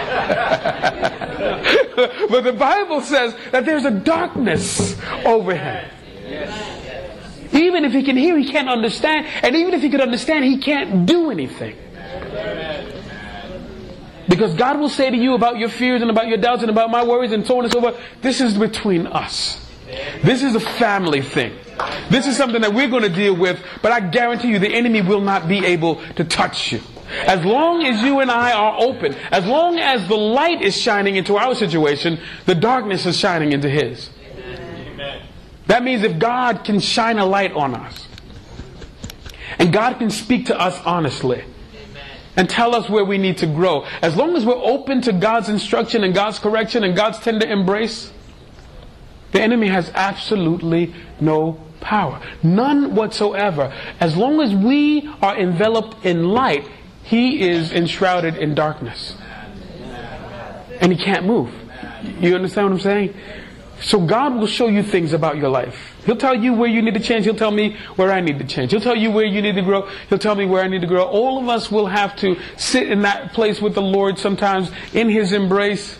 But the Bible says that there's a darkness over him. Even if he can hear, he can't understand. And even if he could understand, he can't do anything. Because God will say to you about your fears and about your doubts and about my worries and so on and so forth, this is between us. This is a family thing. This is something that we're going to deal with, but I guarantee you the enemy will not be able to touch you. As long as you and I are open, as long as the light is shining into our situation, the darkness is shining into his. Amen. That means if God can shine a light on us, and God can speak to us honestly, and tell us where we need to grow, as long as we're open to God's instruction and God's correction and God's tender embrace, the enemy has absolutely no power. None whatsoever. As long as we are enveloped in light, he is enshrouded in darkness. And he can't move. You understand what I'm saying? So God will show you things about your life. He'll tell you where you need to change. He'll tell me where I need to change. He'll tell you where you need to grow. He'll tell me where I need to grow. All of us will have to sit in that place with the Lord sometimes in his embrace.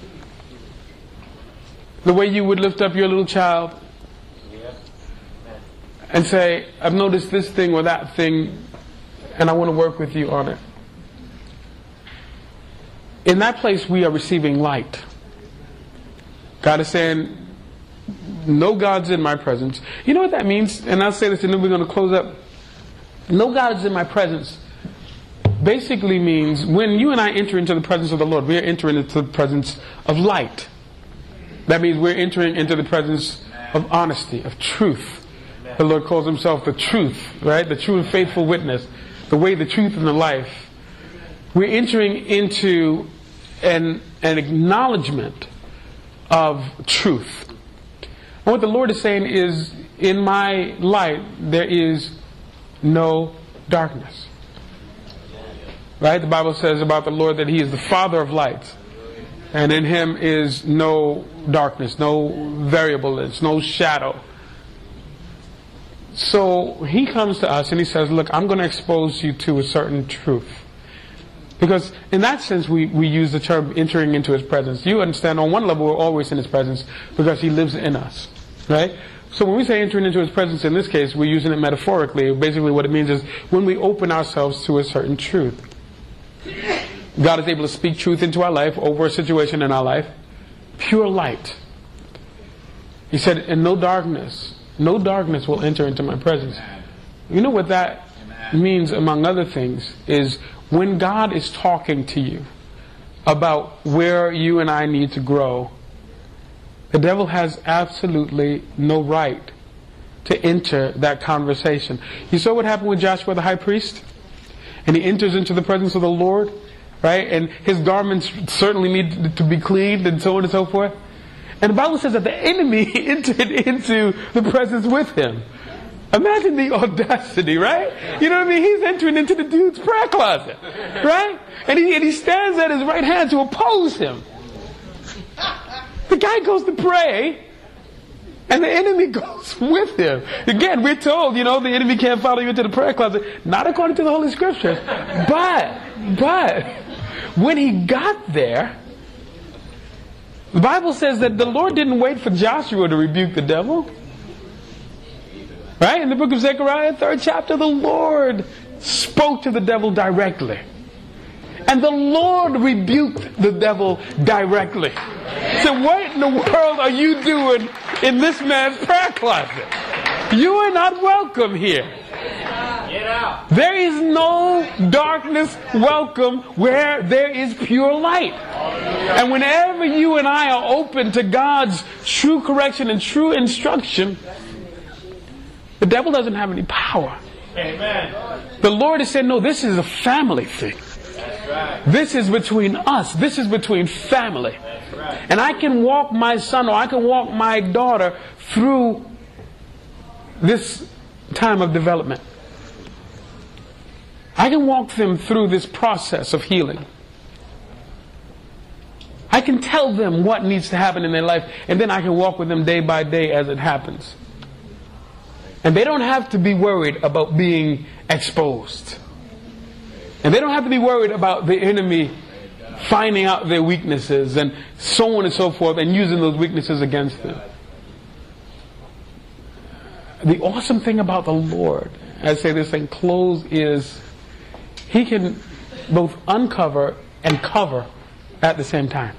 The way you would lift up your little child and say, I've noticed this thing or that thing and I want to work with you on it. In that place we are receiving light. God is saying, no God's in my presence. You know what that means? And I'll say this and then we're going to close up. No God's in my presence basically means when you and I enter into the presence of the Lord, we are entering into the presence of light. That means we're entering into the presence of honesty, of truth. The Lord calls himself the truth, right? The true and faithful witness. The way, the truth, and the life. We're entering into an, an acknowledgement of truth. And what the Lord is saying is, in my light, there is no darkness. Right? The Bible says about the Lord that he is the Father of lights. And in him is no darkness, no variableness, no shadow. So he comes to us and he says, look, I'm going to expose you to a certain truth. Because in that sense, we, we use the term entering into his presence. You understand, on one level, we're always in his presence because he lives in us. Right? So when we say entering into his presence, in this case, we're using it metaphorically. Basically what it means is when we open ourselves to a certain truth. God is able to speak truth into our life, over a situation in our life. Pure light. He said, and no darkness, no darkness will enter into my presence. You know what that means, among other things, is when God is talking to you about where you and I need to grow, the devil has absolutely no right to enter that conversation. You saw what happened with Joshua the high priest? And he enters into the presence of the Lord, right? And his garments certainly need to be cleaned and so on and so forth. And the Bible says that the enemy entered into the presence with him. Imagine the audacity, right? You know what I mean? He's entering into the dude's prayer closet, right? And he, and he stands at his right hand to oppose him. The guy goes to pray, and the enemy goes with him. Again, we're told, you know, the enemy can't follow you into the prayer closet. Not according to the Holy Scriptures. But, but, when he got there, the Bible says that the Lord didn't wait for Joshua to rebuke the devil. Right? In the book of Zechariah, third chapter, the Lord spoke to the devil directly. And the Lord rebuked the devil directly. So what in the world are you doing in this man's prayer closet? You are not welcome here. Get out. There is no darkness welcome where there is pure light. And whenever you and I are open to God's true correction and true instruction, the devil doesn't have any power. Amen. The Lord is saying, no, this is a family thing. That's right. This is between us. This is between family. That's right. And I can walk my son or I can walk my daughter through this time of development. I can walk them through this process of healing. I can tell them what needs to happen in their life, and then I can walk with them day by day as it happens. And they don't have to be worried about being exposed. And they don't have to be worried about the enemy finding out their weaknesses and so on and so forth and using those weaknesses against them. The awesome thing about the Lord, I say this and close, is He can both uncover and cover at the same time.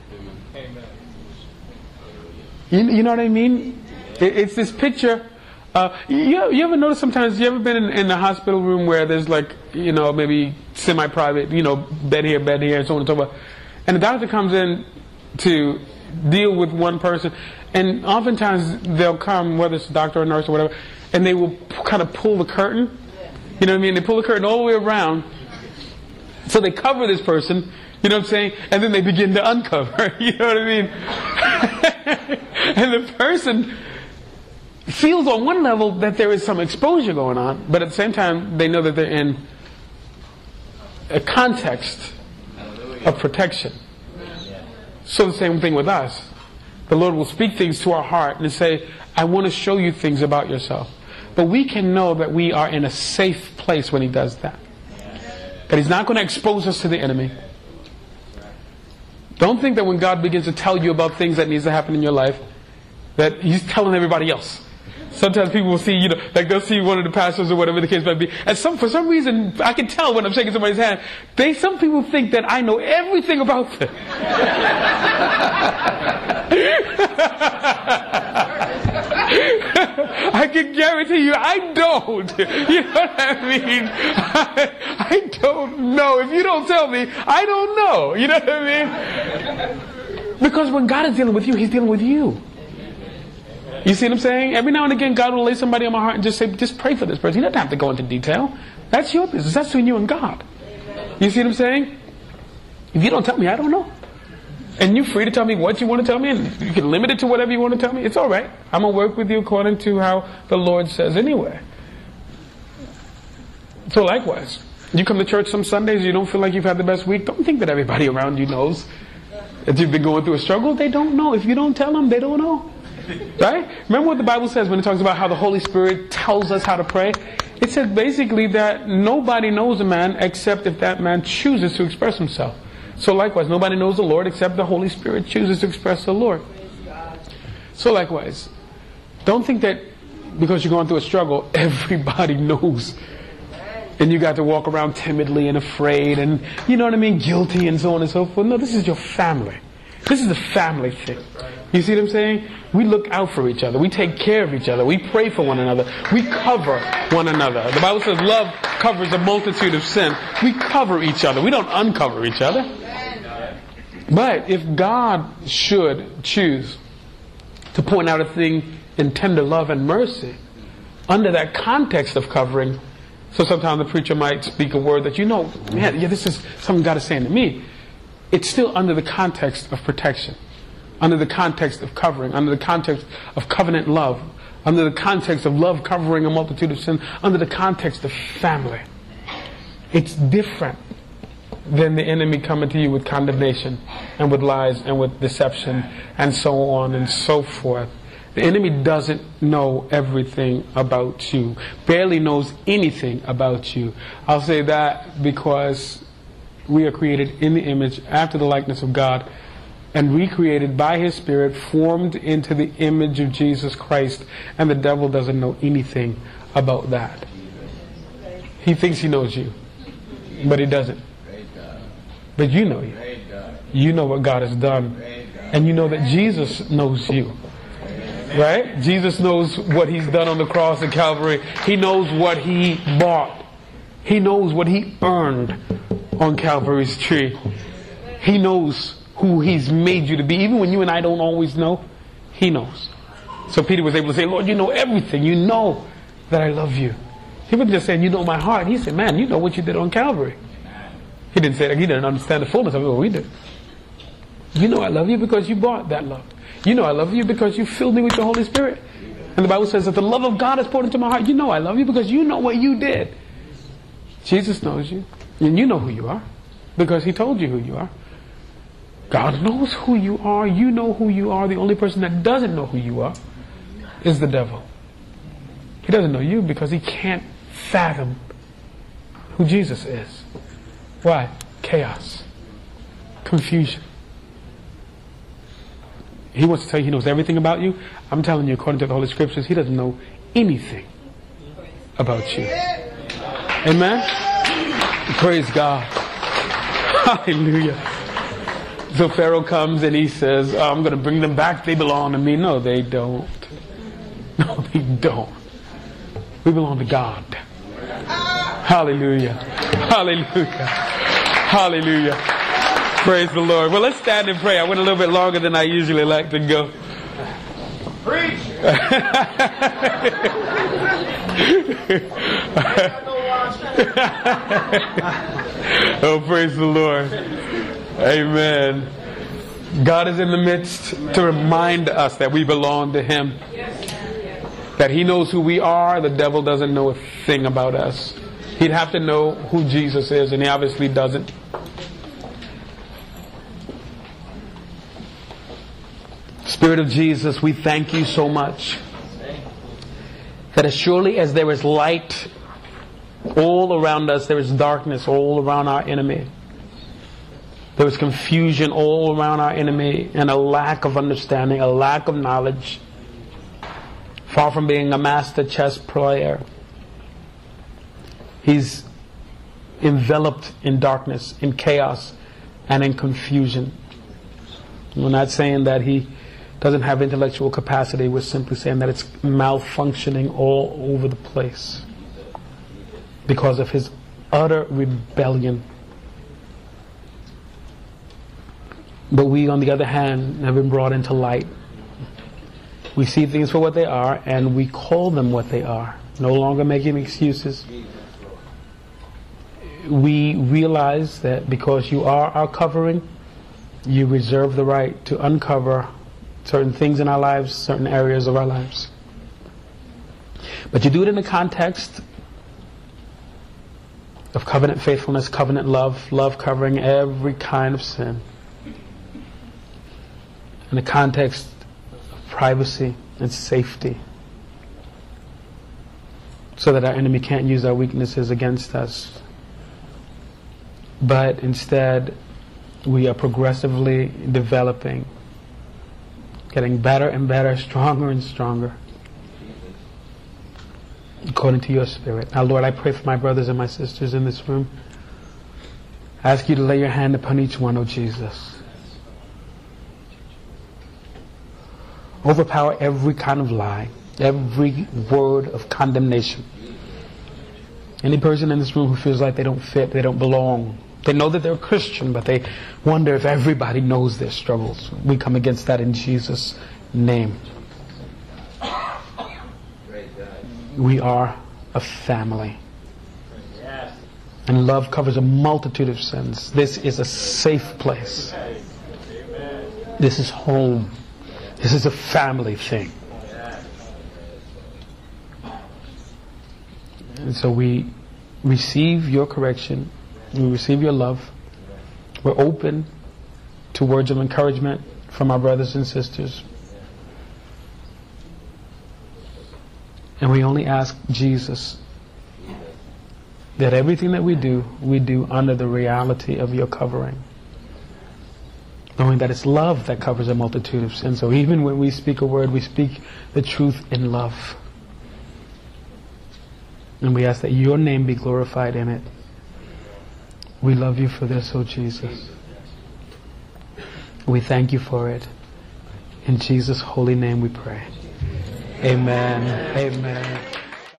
You, you know what I mean? It, it's this picture. Uh, you, you ever notice sometimes, you ever been in, in a hospital room where there's like, you know, maybe semi-private, you know, bed here, bed here, and so on and so forth. And the doctor comes in to deal with one person, and oftentimes they'll come, whether it's a doctor or a nurse or whatever, and they will p- kind of pull the curtain. You know what I mean? They pull the curtain all the way around. So they cover this person, you know what I'm saying? And then they begin to uncover. You know what I mean? And the person feels on one level that there is some exposure going on, but at the same time they know that they're in a context of protection. So the same thing with us. The Lord will speak things to our heart and say, I want to show you things about yourself. But we can know that we are in a safe place when He does that. That He's not going to expose us to the enemy. Don't think that when God begins to tell you about things that needs to happen in your life, that He's telling everybody else. Sometimes people will see, you know, like they'll see one of the pastors or whatever the case might be, and some for some reason I can tell when I'm shaking somebody's hand. They some people think that I know everything about them. I can guarantee you, I don't. You know what I mean? I, I don't know. If you don't tell me, I don't know. You know what I mean? Because when God is dealing with you, He's dealing with you. You see what I'm saying? Every now and again, God will lay somebody on my heart and just say, just pray for this person. He doesn't have to go into detail. That's your business. That's between you and God. You see what I'm saying? If you don't tell me, I don't know. And you're free to tell me what you want to tell me, and you can limit it to whatever you want to tell me. It's all right. I'm going to work with you according to how the Lord says anyway. So likewise, you come to church some Sundays, you don't feel like you've had the best week. Don't think that everybody around you knows that you've been going through a struggle. They don't know. If you don't tell them, they don't know. Right? Remember what the Bible says when it talks about how the Holy Spirit tells us how to pray? It says basically that nobody knows a man except if that man chooses to express himself. So likewise, nobody knows the Lord except the Holy Spirit chooses to express the Lord. So likewise, don't think that because you're going through a struggle, everybody knows. And you got to walk around timidly and afraid and, you know what I mean, guilty and so on and so forth. No, this is your family. This is a family thing. You see what I'm saying? We look out for each other. We take care of each other. We pray for one another. We cover one another. The Bible says love covers a multitude of sin. We cover each other. We don't uncover each other. But if God should choose to point out a thing in tender love and mercy, under that context of covering, so sometimes the preacher might speak a word that, you know, man, yeah, this is something God is saying to me. It's still under the context of protection, under the context of covering, under the context of covenant love, under the context of love covering a multitude of sin, under the context of family. It's different than the enemy coming to you with condemnation and with lies and with deception and so on and so forth. The enemy doesn't know everything about you, barely knows anything about you. I'll say that because we are created in the image, after the likeness of God, and recreated by His Spirit, formed into the image of Jesus Christ. And the devil doesn't know anything about that. He thinks he knows you, but he doesn't. But you know you. You know what God has done. And you know that Jesus knows you. Right? Jesus knows what He's done on the cross at Calvary. He knows what He bought. He knows what He earned on Calvary's tree. He knows who He's made you to be. Even when you and I don't always know, He knows. So Peter was able to say, Lord, you know everything. You know that I love you. He wasn't just saying, you know my heart. He said, man, you know what you did on Calvary. He didn't say that. He didn't understand the fullness of it, but we did. You know I love you because you bought that love. You know I love you because you filled me with the Holy Spirit. And the Bible says that the love of God is poured into my heart. You know I love you because you know what you did. Jesus knows you. And you know who you are because He told you who you are. God knows who you are. You know who you are. The only person that doesn't know who you are is the devil. He doesn't know you because he can't fathom who Jesus is. Why? Chaos. Confusion. He wants to tell you he knows everything about you. I'm telling you, according to the Holy Scriptures, He doesn't know anything about you. Amen? Praise God. Hallelujah. So Pharaoh comes and he says, oh, I'm going to bring them back. They belong to me. No, they don't. No, they don't. We belong to God. Hallelujah. Hallelujah. Hallelujah. Praise the Lord. Well, let's stand and pray. I went a little bit longer than I usually like to go. Preach! Oh, praise the Lord. Amen. God is in the midst to remind us that we belong to Him. That He knows who we are. The devil doesn't know a thing about us. He'd have to know who Jesus is, and he obviously doesn't. Spirit of Jesus, we thank you so much that as surely as there is light all around us, there is darkness all around our enemy. There is confusion all around our enemy and a lack of understanding, a lack of knowledge. Far from being a master chess player, he's enveloped in darkness, in chaos, and in confusion. We're not saying that he doesn't have intellectual capacity. We're simply saying that it's malfunctioning all over the place because of his utter rebellion. But we, on the other hand, have been brought into light. We see things for what they are, and we call them what they are. No longer making excuses. We realize that because you are our covering, you reserve the right to uncover certain things in our lives, certain areas of our lives. But you do it in the context of covenant faithfulness, covenant love, love covering every kind of sin. In the context of privacy and safety, so that our enemy can't use our weaknesses against us. But instead, we are progressively developing, getting better and better, stronger and stronger, according to your Spirit. Now, Lord, I pray for my brothers and my sisters in this room. I ask you to lay your hand upon each one, oh Jesus. Overpower every kind of lie, every word of condemnation. Any person in this room who feels like they don't fit, they don't belong. They know that they're a Christian, but they wonder if everybody knows their struggles. We come against that in Jesus' name. We are a family. And love covers a multitude of sins. This is a safe place. This is home. This is a family thing. And so we receive your correction. We receive your love. We're open to words of encouragement from our brothers and sisters. And we only ask Jesus that everything that we do, we do under the reality of your covering. Knowing that it's love that covers a multitude of sins. So even when we speak a word, we speak the truth in love. And we ask that your name be glorified in it. We love you for this, oh Jesus. We thank you for it. In Jesus' holy name we pray. Amen. Amen.